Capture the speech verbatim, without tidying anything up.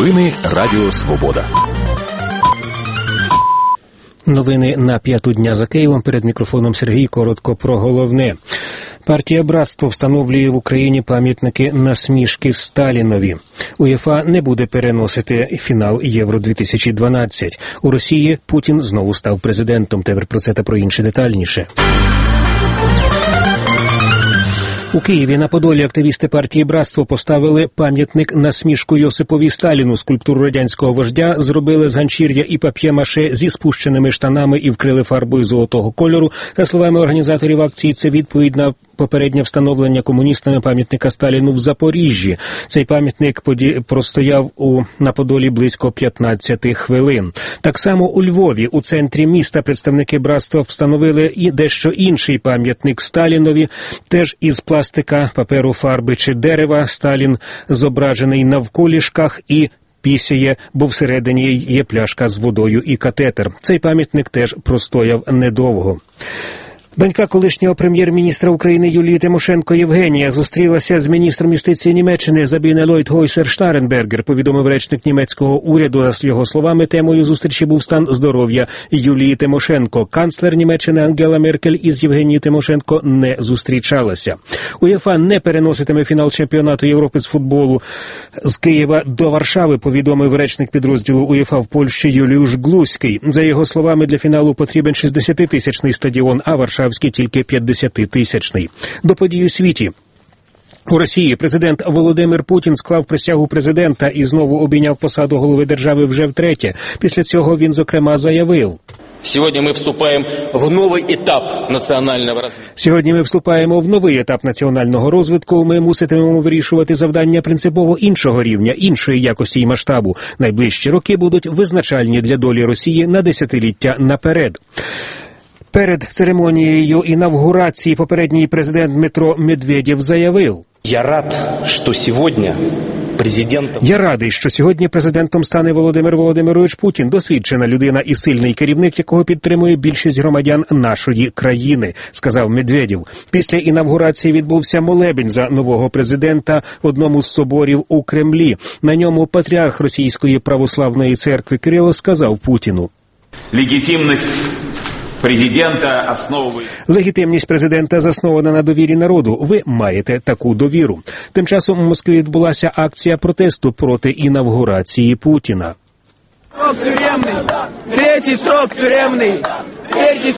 Новини Радіо Свобода. Новини на п'яту дня за Києвом. Перед мікрофоном Сергій. Коротко про головне. Партія «Братство» встановлює в Україні пам'ятники насмішки Сталінові. УЄФА не буде переносити фінал Євро дві тисячі дванадцять. У Росії Путін знову став президентом. Тепер про це та про інше детальніше. У Києві на Подолі активісти партії «Братство» поставили пам'ятник насмішку Йосипові Сталіну. Скульптуру радянського вождя зробили з ганчір'я і пап'є-маше зі спущеними штанами і вкрили фарбою золотого кольору. За словами організаторів акції, це відповідь на попереднє встановлення комуністами пам'ятника Сталіну в Запоріжжі. Цей пам'ятник поді... простояв у... на Подолі близько п'ятнадцяти хвилин. Так само у Львові, у центрі міста, представники «Братства» встановили і дещо інший пам'ятник Сталінові, теж із пластика, паперу, фарби чи дерева. Сталін зображений навколішках і пісяє, бо всередині є пляшка з водою і катетер. Цей пам'ятник теж простояв недовго. Донька колишнього прем'єр-міністра України Юлії Тимошенко Євгенія зустрілася з міністром юстиції Німеччини Забіне Лойт-Гойсер-Штаренбергер, повідомив речник німецького уряду. За його словами, темою зустрічі був стан здоров'я Юлії Тимошенко. Канцлер Німеччини Ангела Меркель із Євгенією Тимошенко не зустрічалася. УЄФА не переноситиме фінал чемпіонату Європи з футболу з Києва до Варшави, повідомив речник підрозділу УЄФА в Польщі Юліуш Глузький. За його словами, для фіналу потрібен шістдесятитисячний стадіон, а Варшава тільки п'ятдесятитисячний. До подій у світі. У Росії президент Володимир Путін склав присягу президента і знову обійняв посаду голови держави вже втретє. Після цього він, зокрема, заявив: Сьогодні ми вступаємо в новий етап національного розвитку. Сьогодні ми вступаємо в новий етап національного розвитку. Ми муситимемо вирішувати завдання принципово іншого рівня, іншої якості і масштабу. Найближчі роки будуть визначальні для долі Росії на десятиліття наперед. Перед церемонією інавгурації попередній президент Дмитро Медведєв заявив: Я рад, що сьогодні президентом... Я радий, що сьогодні президентом стане Володимир Володимирович Путін, досвідчена людина і сильний керівник, якого підтримує більшість громадян нашої країни, сказав Медведєв. Після інавгурації відбувся молебень за нового президента в одному з соборів у Кремлі. На ньому патріарх Російської православної церкви Кирило сказав Путіну: Легітимність президента основує... Легітимність президента заснована на довірі народу. Ви маєте таку довіру. Тим часом у Москві відбулася акція протесту проти інавгурації Путіна. Срок тюремний! Третій срок тюремний! Третій